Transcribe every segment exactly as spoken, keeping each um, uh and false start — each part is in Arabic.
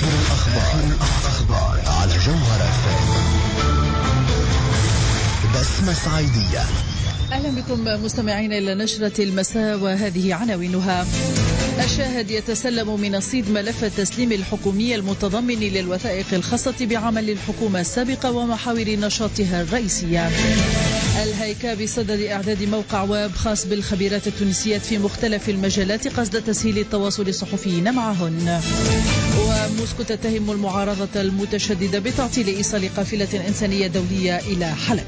الأخبار, الأخبار على جوهرة اف ام. بسمة صعيدية. أهلا بكم مستمعين إلى نشرة المساء وهذه عناوينها. الشاهد يتسلم من الصيد ملف التسليم الحكومي المتضمن للوثائق الخاصة بعمل الحكومة السابقة ومحاور نشاطها الرئيسية. الهيكا بصدد إعداد موقع ويب خاص بالخبيرات التونسيات في مختلف المجالات قصد تسهيل التواصل الصحفيين معهن. وموسكو تتهم المعارضة المتشددة بتعطيل إيصال قافلة إنسانية دولية إلى حلب.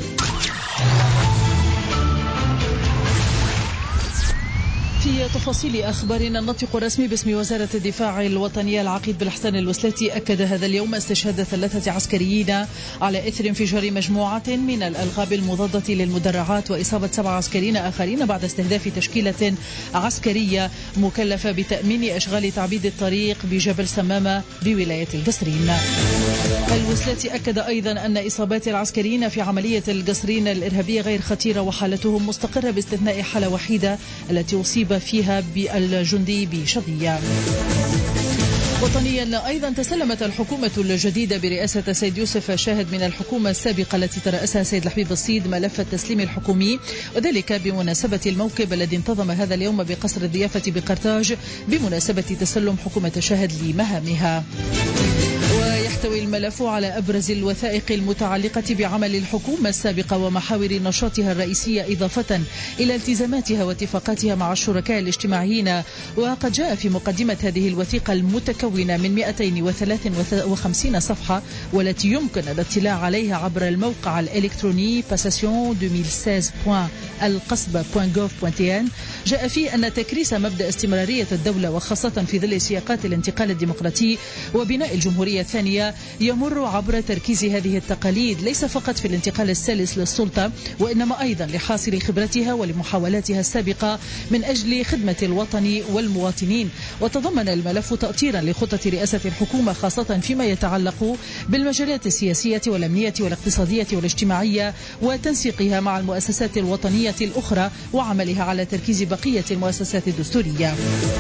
في تفاصيل أخبارنا، الناطق الرسمي باسم وزارة الدفاع الوطنية العقيد بالحسن الوسلاتي أكد هذا اليوم استشهاد ثلاثة عسكريين على إثر انفجار مجموعة من الألغاب المضادة للمدرعات وإصابة سبع عسكريين آخرين بعد استهداف تشكيلة عسكرية مكلفة بتأمين أشغال تعبيد الطريق بجبل سمامة بولاية القصرين. الوسلاتي أكد أيضا أن إصابات العسكريين في عملية القصرين الإرهابية غير خطيرة وحالتهم مستقرة باستثناء حالة وحيدة التي أصيب فيها بالجندي بشظية. وطنيا أيضا تسلمت الحكومة الجديدة برئاسة سيد يوسف شاهد من الحكومة السابقة التي ترأسها سيد الحبيب الصيد ملف التسليم الحكومي، وذلك بمناسبة الموكب الذي انتظم هذا اليوم بقصر الضيافة بقرطاج بمناسبة تسلم حكومة شاهد لمهامها. ويحتوي الملف على أبرز الوثائق المتعلقة بعمل الحكومة السابقة ومحاور نشاطها الرئيسية إضافة إلى التزاماتها واتفاقاتها مع الشركاء الاجتماعيين. وقد جاء في مقدمة هذه الوثيقة المتكونة من مئتين وثلاثة وخمسين صفحة والتي يمكن الاطلاع عليها عبر الموقع الإلكتروني باساسيون ألفين وستة عشر دوت القصبة دوت جوف دوت تي إن. جاء فيه أن تكريس مبدأ استمرارية الدولة وخاصة في ظل سياقات الانتقال الديمقراطي وبناء الجمهورية الثانية يمر عبر تركيز هذه التقاليد ليس فقط في الانتقال السلس للسلطة وإنما أيضا لحاصل خبرتها ولمحاولاتها السابقة من أجل خدمة الوطن والمواطنين. وتضمن الملف تأطيرا لخطة رئاسة الحكومة خاصة فيما يتعلق بالمجالات السياسية والأمنية والاقتصادية والاجتماعية وتنسيقها مع المؤسسات الوطنية الأخرى وعملها على تركيز بقية المؤسسات الدستورية.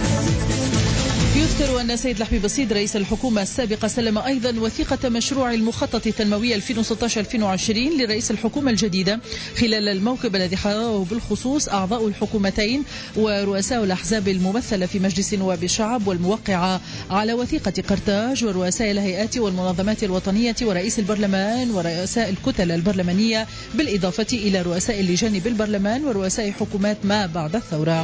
يذكر أن سيد الحبيب الصيد رئيس الحكومة السابقة سلم أيضا وثيقة مشروع المخطط التنموي ألفين وستة عشر ألفين وعشرين لرئيس الحكومة الجديدة خلال الموكب الذي حضره بالخصوص أعضاء الحكومتين ورؤساء الأحزاب الممثلة في مجلس نواب الشعب والموقعة على وثيقة قرطاج ورؤساء الهيئات والمنظمات الوطنية ورئيس البرلمان ورؤساء الكتل البرلمانية بالإضافة إلى رؤساء اللجان بالبرلمان ورؤساء حكومات ما بعد الثورة.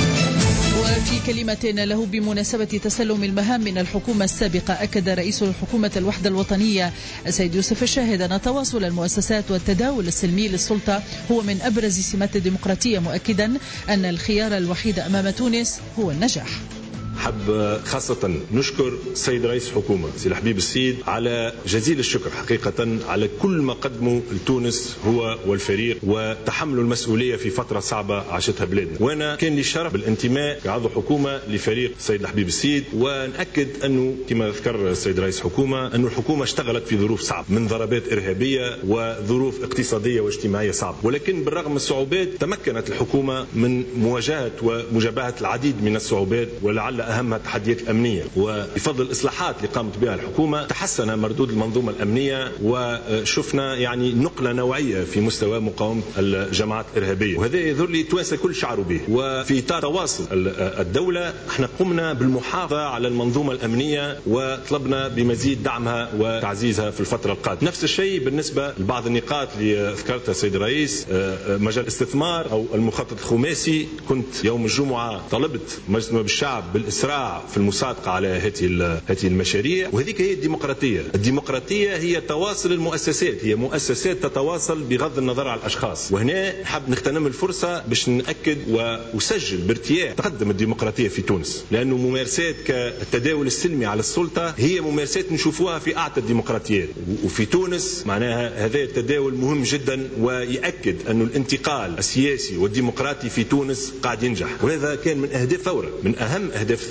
وفي كلمة له بمناسبة تسلم المهام من الحكومة السابقة أكد رئيس الحكومة الوحدة الوطنية سيد يوسف الشاهد أن تواصل المؤسسات والتداول السلمي للسلطة هو من أبرز سمات الديمقراطية مؤكدا أن الخيار الوحيد أمام تونس هو النجاح. حب خاصة نشكر السيد رئيس الحكومة سي الحبيب الصيد على جزيل الشكر حقيقة على كل ما قدمه لتونس هو والفريق وتحملوا المسؤولية في فترة صعبة عاشتها بلادنا. وانا كان لي شرف بالانتماء كعضو حكومة لفريق السيد الحبيب الصيد، ونأكد انه كما ذكر السيد رئيس الحكومة انه الحكومة اشتغلت في ظروف صعبة من ضربات ارهابية وظروف اقتصادية واجتماعية صعبة، ولكن بالرغم من الصعوبات تمكنت الحكومة من مواجهة ومجابهة العديد من الصعوبات ولعل أهم التحديات الأمنية. وبفضل الإصلاحات اللي قامت بها الحكومة تحسن مردود المنظومة الأمنية وشفنا يعني نقلة نوعية في مستوى مقاومة الجماعات الإرهابية، وهذا يظهر لي توانسة كل شعر به. وفي إطار تواصل الدولة احنا قمنا بالمحافظة على المنظومة الأمنية وطلبنا بمزيد دعمها وتعزيزها في الفترة القادمة. نفس الشيء بالنسبة لبعض النقاط اللي ذكرتها السيد الرئيس، مجال الاستثمار أو المخطط الخماسي. كنت يوم الجمعة طلبت مجلس نواب الشعب بالإسراع في المصادقة على هذه هذه المشاريع، وهذيك هي الديمقراطية. الديمقراطية هي تواصل المؤسسات، هي مؤسسات تتواصل بغض النظر عن الأشخاص. وهنا نحب نغتنم الفرصة باش نأكد وأسجل بارتياح تقدم الديمقراطية في تونس، لأنه ممارسات كالتداول السلمي على السلطة هي ممارسات نشوفوها في أعتى الديمقراطيات، وفي تونس معناها هذا التداول مهم جدا ويأكد أن الانتقال السياسي والديمقراطي في تونس قاعد ينجح. وهذا كان من أهداف الثورة، من أهم أهداف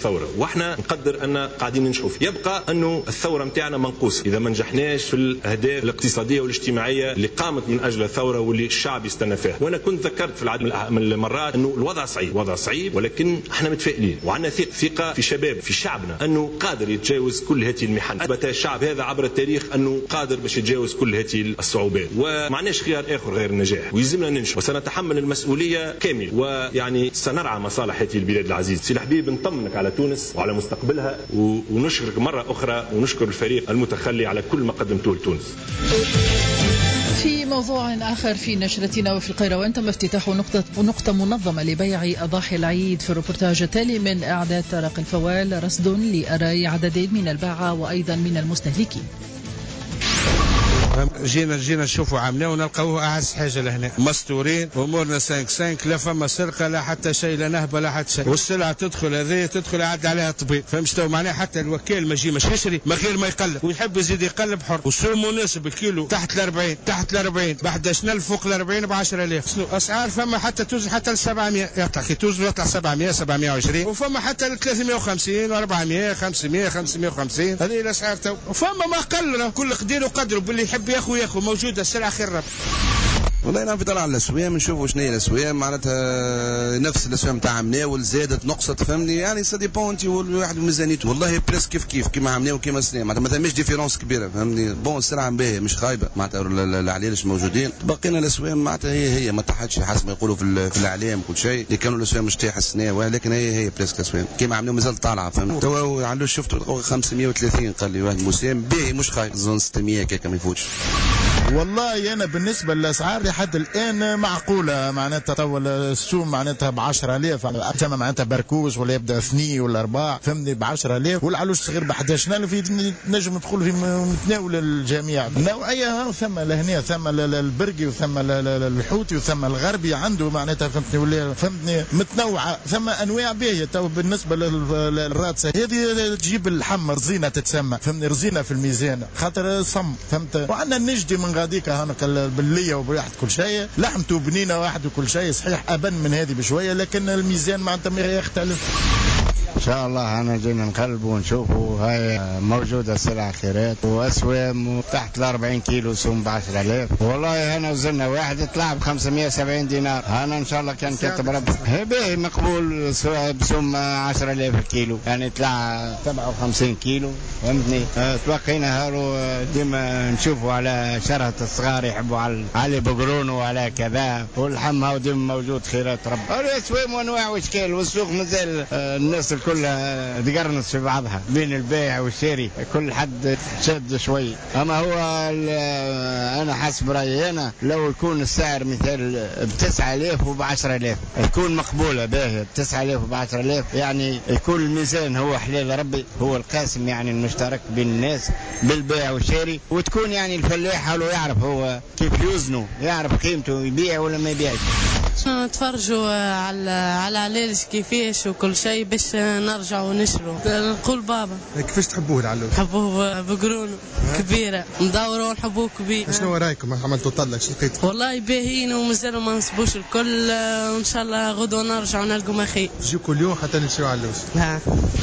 الثورة، واحنا نقدر أن قاعدين ننجحوا فيه. يبقى أنه الثورة متاعنا منقوصة إذا ما نجحناش في الأهداف الاقتصادية والاجتماعية اللي قامت من أجل الثورة واللي الشعب يستنى فيها. وأنا كنت ذكرت في العديد من المرات أنه الوضع صعيب، وضع صعيب، ولكن احنا متفائلين وعندنا ثقة في شباب في شعبنا أنه قادر يتجاوز كل هذه المحن. أثبت الشعب هذا عبر التاريخ أنه قادر باش يتجاوز كل هذه الصعوبات، ومعناش خيار آخر غير النجاح، ويلزمنا ننجح وسنتحمل المسؤولية كامل، ويعني سنرعى مصالح هذه البلاد العزيز. سي الحبيب نطمنك على تونس وعلى مستقبلها، ونشكرك مرة أخرى ونشكر الفريق المتخلي على كل ما قدمته لتونس. في موضوع آخر في نشرتنا وفي القيروان تم افتتاح نقطة, نقطة منظمة لبيع أضاحي العيد. في الربورتاج التالي من إعداد طارق الفوال رصد لآراء عددين من الباعة وأيضا من المستهلكين. جينا جينا نشوفوا عاملين ونلقاوه اعز حاجه لهنا، مستورين امورنا خمسة خمسة، لا فما سرقه لا حتى شيء، لا نهبه لا حتى شيء، والسلعه تدخل هذه تدخل يعد عليها طبيب، فهمت معناها؟ حتى الوكيل ما يجي مش يشري ما غير ما يقلب، ويحب يزيد يقلب حر، والسوق مناسب الكيلو تحت ال أربعين تحت ال أربعين ب أحد عشر ألف فوق ال أربعين ب عشرة آلاف. اسعار فما حتى توزن حتى ل سبعمائة، يطلع كي توزن يطلع سبعمائة سبعمائة وعشرين، وفما حتى ل ثلاثمائة وخمسين وأربعمائة خمسمائة خمسمائة وخمسين، هذه الاسعار تو. وفما ما قلنا كل قدير وقدره، باللي يحب ياخذ ياخذ، موجوده السلعه خير رب. والله انا في طلع على الاسواق نشوفوا شنو هي الاسواق، معناتها نفس الاسواق نتاع عمناول زادت نقصت، فهمني؟ يعني سا ديبون انت والواحد وميزانيته، والله بريس كيف كيف كيما عمناول وكيما سنه، معناتها ما ثماش ديفيرونس كبيره، فهمني؟ بون السلعه باهيه مش خايبه، معناتها العليلش موجودين، بقينا الاسواق معناتها هي هي ما تحتش حسب ما يقولوا في, في الاعلام كل شيء، اللي كانوا الاسواق مش تايحه السنه، ولكن هي هي بريس الاسواق كيما عمناول مازال طالعه، فهمت؟ تو علوش شفتوا خمسمائة وثلاثين قال لي واحد مسام باهي مش خايب، زون ستمائة كيك ما يفوتش. والله انا بالنسبه للاسعار لحد الان معقوله، معناتها تو السوم معناتها ب عشرة آلاف، كما معناتها بركوز ولا يبدا ثني ولا اربعه، فهمني؟ ب عشرة آلاف، والعلوش صغير ب أحد عشر ألف، نجم ندخل في متناول الجميع. نوعيه ثم لهنا ثم البرقي وثم الحوتي وثم الغربي عنده معناتها، فهمتني؟ ولا فهمتني؟ متنوعه، ثم انواع باهيه. تو بالنسبه للراتسه هذه تجيب اللحم رزينه تتسمى، فهمني؟ رزينه في الميزان خاطر صم، فهمت؟ وعندنا النجدي من غاديك هانق بالليه وبريحه كل شيء، لحمته بنينه واحد وكل شيء صحيح ابن من هذه بشويه، لكن الميزان معناتها ما يختلف. ان شاء الله انا جينا نقلب ونشوفوا هاي موجوده سلع خيرات واسوام تحت ال أربعين كيلو سوم ب عشرة آلاف. والله انا وزننا واحد طلع ب خمسمائة وسبعين دينار، انا ان شاء الله كان كتب ربي باهي مقبول بسوم عشرة آلاف الكيلو، يعني طلع سبعة وخمسين كيلو، فهمتني؟ أه توقينا هارو ديما نشوفوا على شرهة الصغار يحبوا على علي بقرونه وعلى كذا، واللحم هاو ديما موجود خيرات ربي. الاسوام وانواع واشكال، والسوق مازال الناس كلها تقرنص في بعضها بين البيع والشاري، كل حد شد شوي. اما هو انا حسب رايي انا لو يكون السعر مثال بتسعة آلاف وب عشرة آلاف تكون مقبوله باهيه، بتسعة آلاف وب عشرة آلاف يعني يكون الميزان هو حلال ربي، هو القاسم يعني المشترك بين الناس بالبيع والشاري، وتكون يعني الفلاح حاله يعرف هو كيف يوزنه، يعرف قيمته، يبيع ولا ما يبيعش. نتفرجوا على على عليلش كيفاش وكل شيء باش نرجع ونشروا. نقول بابا كيفاش تحبوه العلوش؟ نحبوه بقرونه كبيره مدوره ونحبوه كبير. شنو رايكم عملتوا طلق شو لقيتوا؟ والله باهيين ومازالوا ما نصبوش الكل، وان شاء الله غدوه نرجعوا نلقوا ما خير. تجيو كل يوم حتى نشروا علوش؟ ها.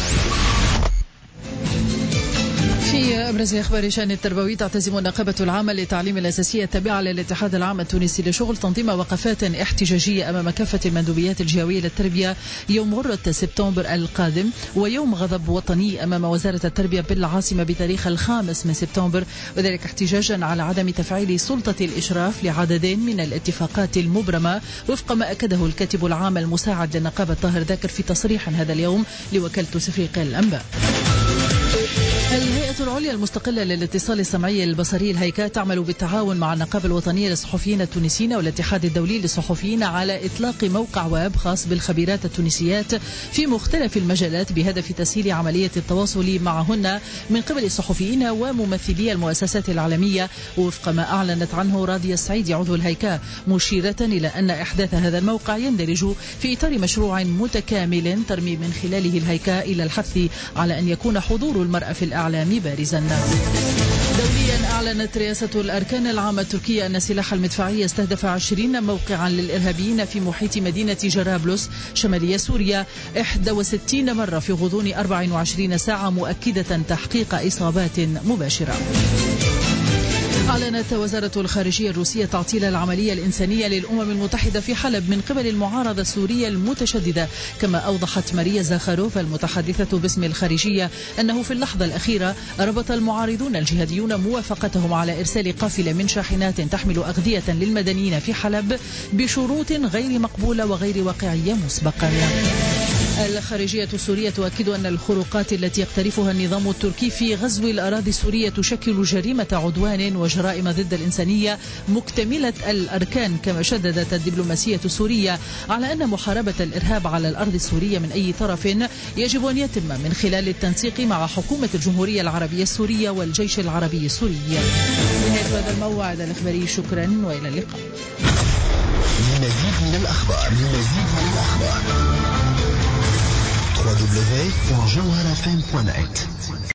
في أبرز أخبار الشأن التربوي، تعتزم النقابة العامة للتعليم الأساسية التابعة للاتحاد العام التونسي للشغل تنظيم وقفات احتجاجية أمام كافة المندوبيات الجهوية للتربية يوم غرة سبتمبر القادم، ويوم غضب وطني أمام وزارة التربية بالعاصمة بتاريخ الخامس من سبتمبر، وذلك احتجاجا على عدم تفعيل سلطة الإشراف لعددين من الاتفاقات المبرمة وفق ما أكده الكاتب العام المساعد للنقابة طاهر ذاكر في تصريح هذا اليوم لوكالة تسفيق الأنباء. الهيئة العليا المستقلة للاتصال السمعي البصري الهيكا تعمل بالتعاون مع النقابة الوطنية للصحفيين التونسيين والاتحاد الدولي للصحفيين على إطلاق موقع ويب خاص بالخبيرات التونسيات في مختلف المجالات بهدف تسهيل عملية التواصل معهن من قبل الصحفيين وممثلي المؤسسات العالمية، وفق ما أعلنت عنه راضية السعيدي عضو الهيكا، مشيرة إلى أن إحداث هذا الموقع يندرج في إطار مشروع متكامل ترمي من خلاله الهيكا إلى الحث على أن يكون حضور المرأة في الإعلام بارزا. دوليا أعلنت رئاسة الأركان العامة التركية أن السلاح المدفعي استهدف عشرين موقعا للإرهابيين في محيط مدينة جرابلس شمالية سوريا إحدى وستين مرة في غضون أربع وعشرين ساعة، مؤكدة تحقيق إصابات مباشرة. أعلنت وزارة الخارجية الروسية تعطيل العملية الإنسانية للأمم المتحدة في حلب من قبل المعارضة السورية المتشددة. كما أوضحت ماريا زاخاروف المتحدثة باسم الخارجية أنه في اللحظة الأخيرة ربط المعارضون الجهاديون موافقتهم على إرسال قافلة من شاحنات تحمل أغذية للمدنيين في حلب بشروط غير مقبولة وغير واقعية مسبقا. الخارجية السورية تؤكد أن الخروقات التي يقترفها النظام التركي في غزو الأراضي السورية تشكل جريمة عدوان وجرائم ضد الإنسانية مكتملة الأركان. كما شددت الدبلوماسية السورية على أن محاربة الإرهاب على الأرض السورية من أي طرف يجب أن يتم من خلال التنسيق مع حكومة الجمهورية العربية السورية والجيش العربي السوري. نهاية هذا الموعد الإخباري، شكرا وإلى اللقاء. لمزيد من الأخبار لمزيد من الأخبار دبليو دبليو دبليو دوت جوهرة إف إم دوت نت.